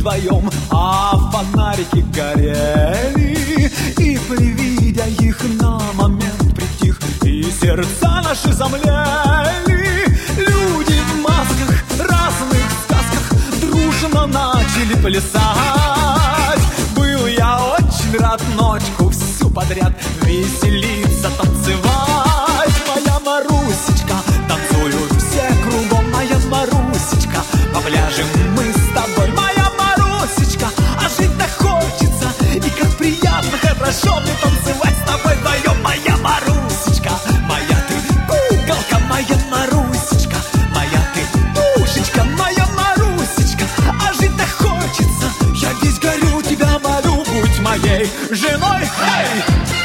вдвоем, а фонарики горели. И привидя их на момент притих, и сердца наши замлели. Люди в масках, разных сказках дружно начали плясать. Был я очень рад ночку всю подряд веселиться, танцевать. Моя Марусечка, танцуют все кругом. Моя Марусечка, по пляжам мы с тобой. Моя Марусечка, а жить-то хочется, и как приятно, хорошо мне танцевать с тобой вдвоем. Моя Марусечка, моя ты куколка, моя Марусечка, моя ты душечка, моя Марусечка, а жить-то хочется, я весь горю, тебя молю, будь моей женой. Эй!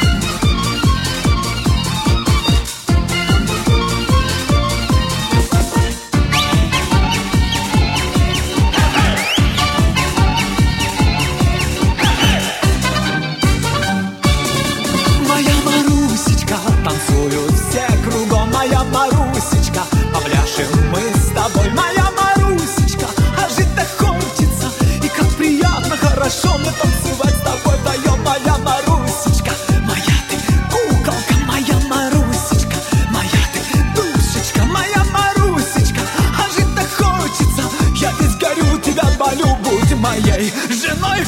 Танцуют все кругом. Моя Марусечка, попляшем мы с тобой. Моя Марусечка, а жить-то хочется, и как приятно, хорошо мне танцевать с тобой вдвоем. Моя Марусечка, моя ты куколка, моя Марусечка, моя ты душечка, моя Марусечка, а жить-то хочется, я весь горю, тебя молю, будь моей женой.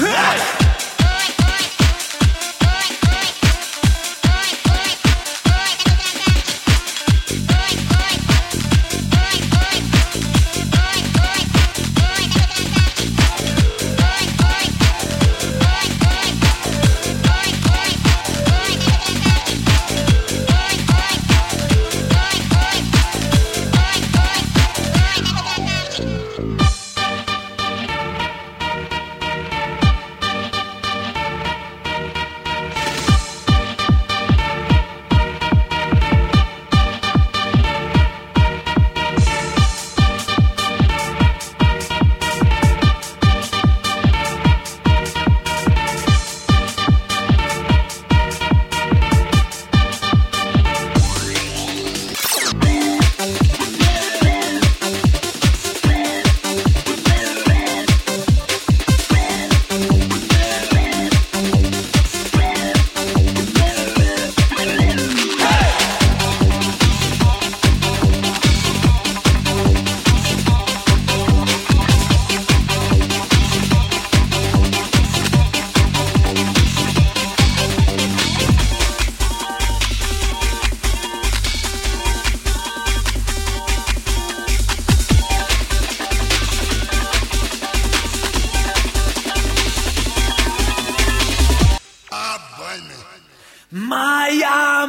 Моя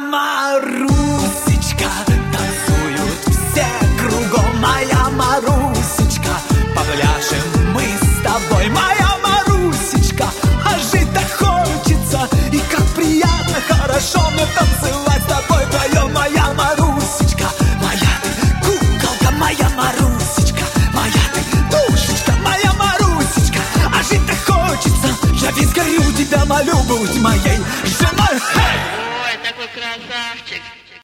Марусечка, танцуют все кругом. Моя Марусечка, попляшем мы с тобой. Моя Марусечка, а жить-то хочется, и как приятно, хорошо мне танцевать с тобой вдвоем. Моя Марусечка, моя ты куколка, моя Марусечка, моя ты душечка, моя Марусечка, а жить-то хочется, я весь горю, тебя молю, будь моей женой. Ой, такой красавчик.